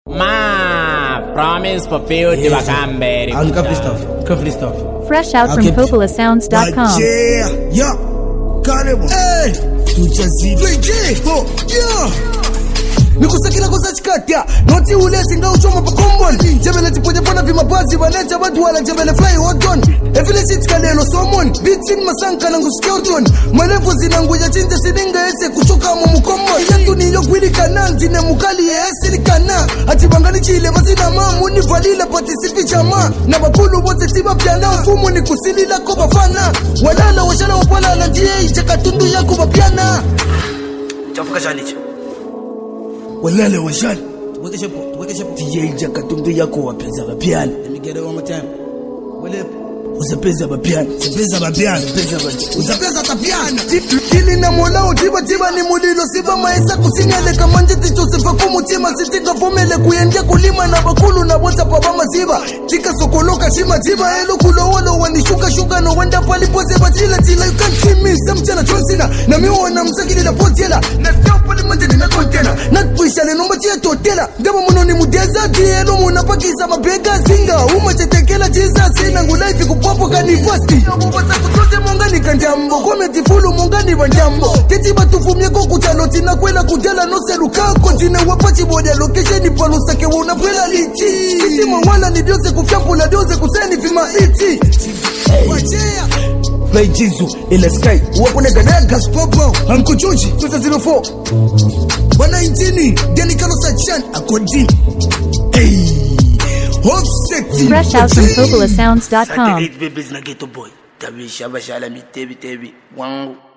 Ma, promise fulfilled the Wakamberi. I'll cover stuff. Fresh out from PopolaSounds.com. Yeah, Carnival. Hey, nikusakila kusachikatia noti ulesi nga uchoma pa common jebele tipoje pona vimabazi baneja watu wala jebele fly hot on evile shit kalelo somon beating masanka na nguskeuton malevo zinanguja chinje sininga ese kuchoka mu mukombo yangu ni yokwili kananzi ne mukali ese likana ati bangani chile bazina mamu ni valila participi chama na bakulu wote tiba piana mfumo ni kusilila ko bafana walala washala wapala na ndiye ichakatundu yako bapiana chafuka chanicho walale washali tuweke shepo tiyeja katundu yako wapeza bapiana. Let me get it one more time. Uzapeza bapiana uzapeza tapiana tili na molao tiba ni mulilo siba maesa kusinyale kamanje tichosefa kumutima sitika fomele kuyendia kulima na bakulu na bota paba maziba tika sokoloka shima tiba elo kulowolo wanishuka shuka no wenda palipo seba tila you can't see me samchana chonsina na miwa na msakili la potela na sio pali manje ni na kontena na tuishale no machia totela ngaba muno ni mudeza tielo muna pakisa mabega zinga umachetekela jiza sina ngulaifi kupopo kanifasti mubasa kutuze mongani kanjambo kometi fulu mongani banjambo teti batufumye ko kutaloti na kwela kujala no seluka kontina wapachi bodia location palusake wona pela lichi sisi mwala ni byose kufyapula doze kuseni vima iti wachea Play Jizu in the sky wakone gadaga spopo ankuchuji 2004 bana intini Denikalo Sachan akodi Fresh out from PopolaSounds.com. Babies na ghetto boy. Tabi shaba shala mi tebi wangu.